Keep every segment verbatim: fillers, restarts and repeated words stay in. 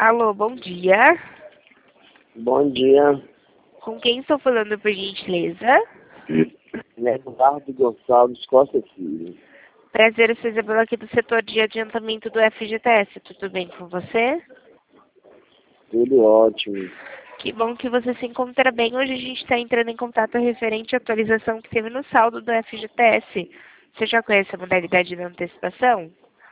Alô, bom dia. Bom dia, Com quem estou falando, por gentileza? Leonardo Gonçalves Costa Filho. Prazer, eu sou Isabela aqui do setor de adiantamento do F G T S. Tudo bem com você? Tudo ótimo. Que bom que você se encontra bem. Hoje a gente está entrando em contato referente à atualização que teve no saldo do F G T S. Você já conhece a modalidade da antecipação?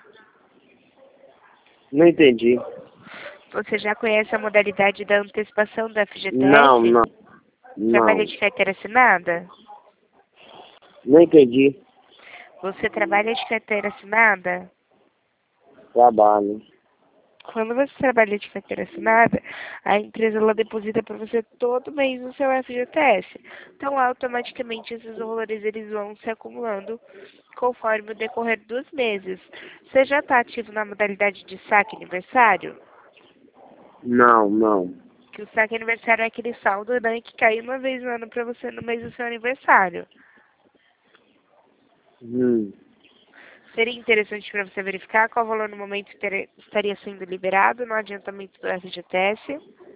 Não entendi. Você já conhece a modalidade da antecipação do F G T S? Não, não, Trabalha não. de carteira assinada? Não entendi. Você trabalha de carteira assinada? Trabalho. Quando você trabalha de carteira assinada, a empresa ela deposita para você todo mês no seu F G T S. Então, automaticamente, esses valores eles vão se acumulando conforme o decorrer dos meses. Você já está ativo na modalidade de saque aniversário? Não, não. Que o saque aniversário é aquele saldo, né, que cai uma vez no ano para você no mês do seu aniversário. Hum. Seria interessante para você verificar qual valor no momento ter, estaria sendo liberado no adiantamento do F G T S.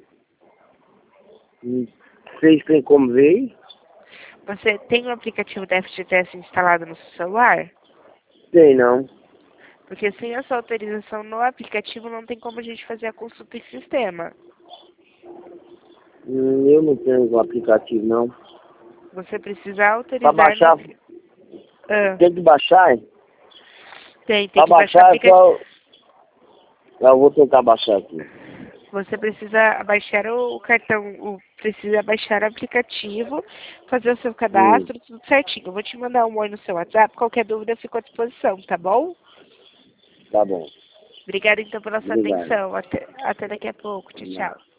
Hum. Vocês têm como ver? Você tem o aplicativo da F G T S instalado no seu celular? Tem não. Porque sem a sua autorização no aplicativo não tem como a gente fazer a consulta em sistema. Hum, eu não tenho o aplicativo não. Você precisa Pra autorizar... baixar, No... Ah, tem que baixar, hein? tem, tem Pra que baixar o baixar é aplicativo. só... Eu vou tentar baixar aqui. Você precisa baixar o cartão, o, precisa baixar o aplicativo, fazer o seu Hum. cadastro, tudo certinho. Eu vou te mandar um oi no seu WhatsApp, qualquer dúvida eu fico à disposição, tá bom? Tá bom. Obrigada então pela sua Obrigado. atenção. Até, até daqui a pouco. Tchau, tchau.